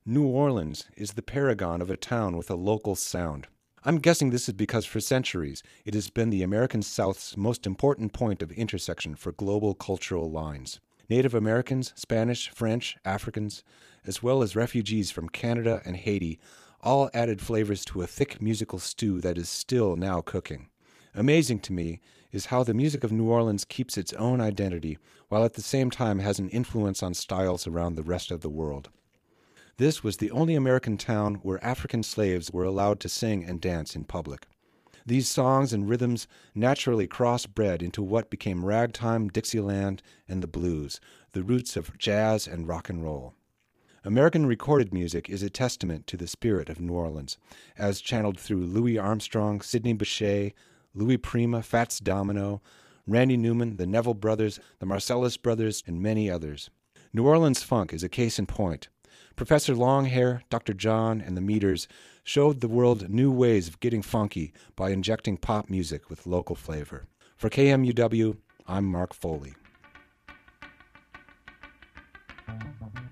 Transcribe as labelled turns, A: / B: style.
A: New Orleans is the paragon of a town with a local sound. I'm guessing this is because for centuries it has been the American South's most important point of intersection for global cultural lines. Native Americans, Spanish, French, Africans, as well as refugees from Canada and Haiti all added flavors to a thick musical stew that is still now cooking. Amazing to me is how the music of New Orleans keeps its own identity while at the same time has an influence on styles around the rest of the world. This was the only American town where African slaves were allowed to sing and dance in public. These songs and rhythms naturally crossbred into what became ragtime, Dixieland, and the blues, the roots of jazz and rock and roll. American recorded music is a testament to the spirit of New Orleans, as channeled through Louis Armstrong, Sidney Bechet, Louis Prima, Fats Domino, Randy Newman, the Neville Brothers, the Marcellus Brothers, and many others. New Orleans funk is a case in point. Professor Longhair, Dr. John, and the Meters showed the world new ways of getting funky by injecting pop music with local flavor. For KMUW, I'm Mark Foley.